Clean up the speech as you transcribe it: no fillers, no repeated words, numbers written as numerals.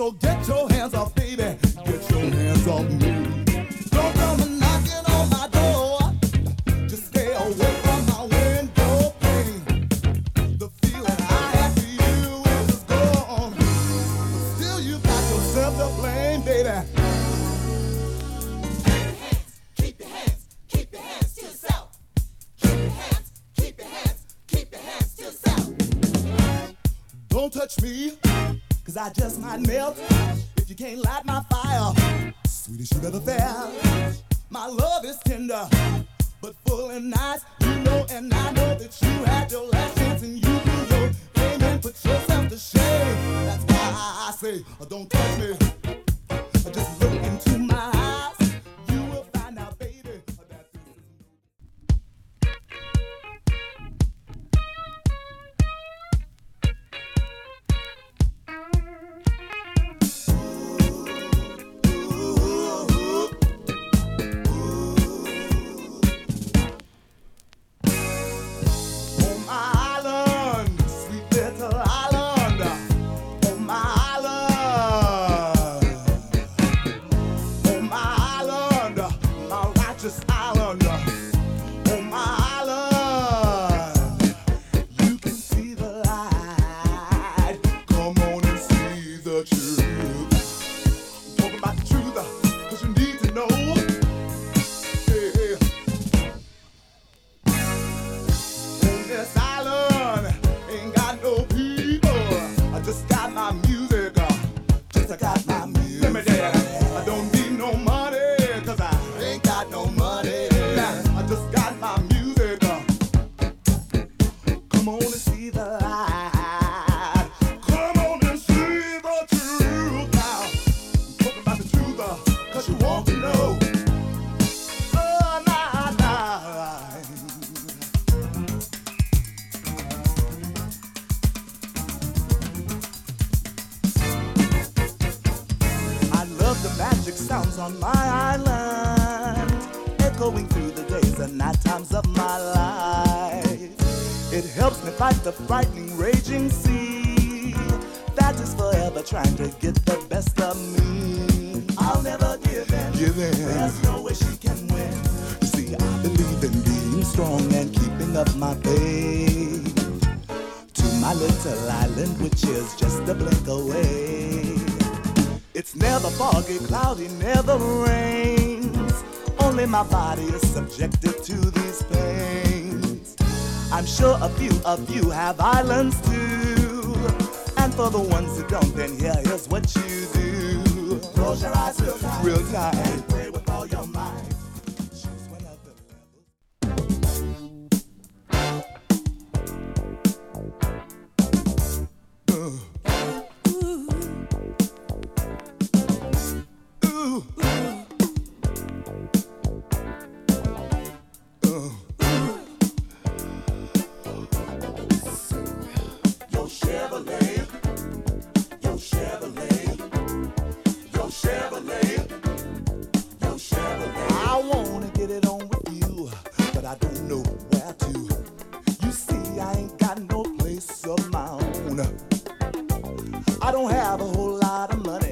So get your hands off, baby. Get your hands off me. Don't come knocking on my door. Just stay away from my window pane. The feeling I have for you is gone. But still you got yourself to blame, baby. Keep your hands to yourself. Keep your hands to yourself. Don't touch me, 'cause I just might melt if you can't light my fire. Sweetest you've ever felt. My love is tender, but full and nice. You know, and I know that you had your last chance and you blew your game and put yourself to shame. That's why I say, don't touch me. Just look into my eyes. You will find out, baby, that this is on my island, sweet little island. On my island, my righteous island. On my island, you can see the light. Come on and see the truth. Talking about the truth, 'cause you need to know. Yeah. On this island, ain't got no people. I just got my music. Just I got my music. Let me tell you, I don't need no money, 'cause I ain't got no money. I just got my music. Come on and see the light. Come on and see the truth now. I'm talking about the truth, 'cause you want to know. Oh, nah. I love the magic sounds on my island, echoing through the days and night times of my life. It helps me fight the frightening, raging sea that is forever trying to get the best of me. I'll never give in. There's no way she can win. You see, I believe in being strong and keeping up my faith to my little island, which is just a blink away. It's never foggy, cloudy, never rains. Only my body is subjected to these pains. I'm sure a few of you have islands too. And for the ones who don't, then here's what you do. Close your eyes real tight, and pray with all your might. Choose one of the I wanna get it on with you, but I don't know where to. You see, I ain't got no place of my own. I don't have a whole lot of money.